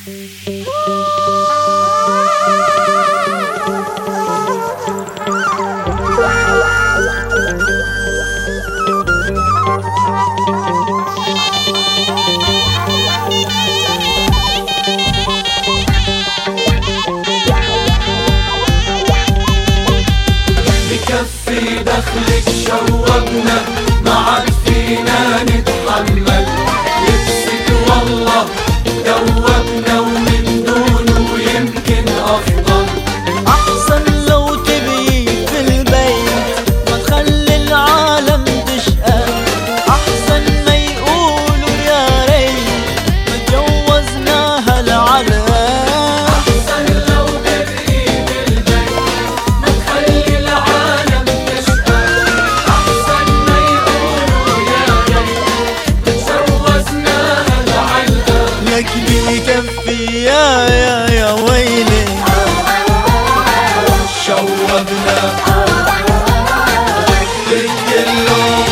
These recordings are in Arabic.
بكفي دخلك شوقنا ما عاد فينا نتحمل، لبسك والله دوبنا ومن دونه يمكن أفضل. أحسن لو تبي في البيت ما تخلي العالم تشقى، أحسن ما يقولوا يا ريت ما تجوزناها العلقة. بكفي يا ويلي شوقنا بالكلون.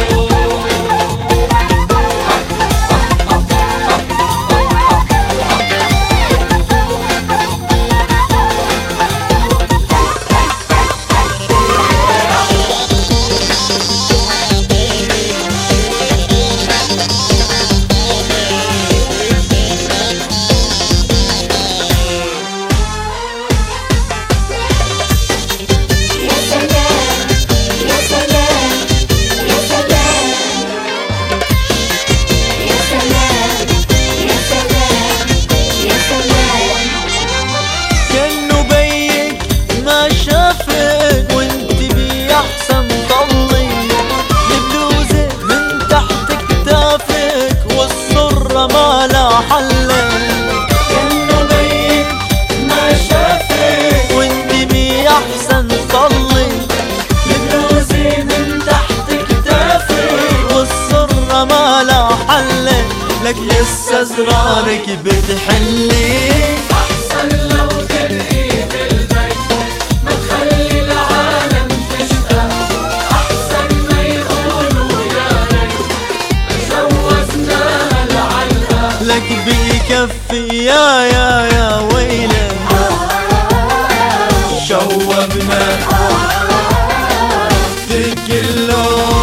ما لا حل كأنه بيك ما شافك وانت بي احسن طلي، البلوزة من تحت كتافك والسرة ما لا حل لك لسه زرارك بتحلي. أحسن لو ترقي بالبيت ما تخلي العالم تشقى، أحسن ما يقولوا يا ريت جوزناها العلقة. لك بكفي يا ويلي شوقنا بالكلون.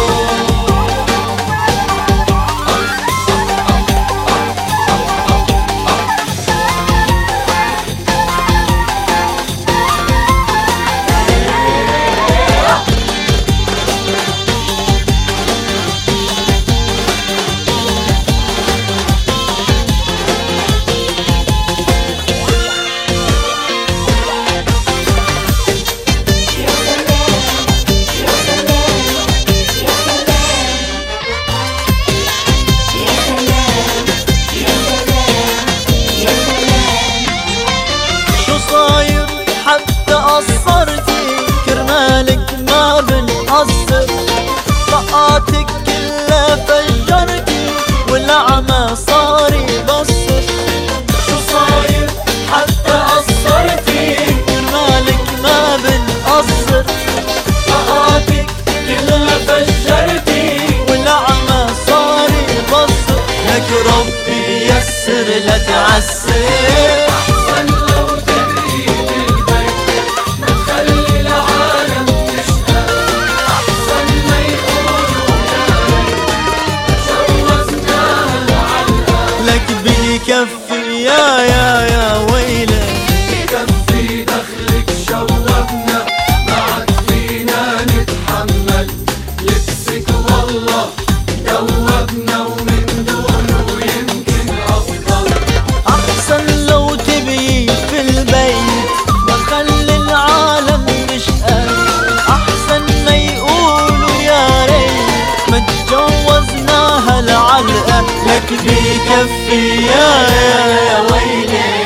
حتى قصرتي كرمالك ما بنقصر، طاقاتك كلها فجرتي والعمى صار يبصر. شو صاير حتى قصرتي كرمالك ما بنقصر، طاقاتك كلها فجرتي والعمى صار يبصر. لك ربي يسر لا تعسر، بكفي يا ويلي بكفي دخلك شوقنا ما عاد فينا نتحمل، لبسك والله دوبنا ومن دونه يمكن أفضل. أحسن لو تبي في البيت ما تخلي العالم تشقى، أحسن ما يقولوا يا ريت ما تجوزناها العلقة. لك بكفي يا ويلي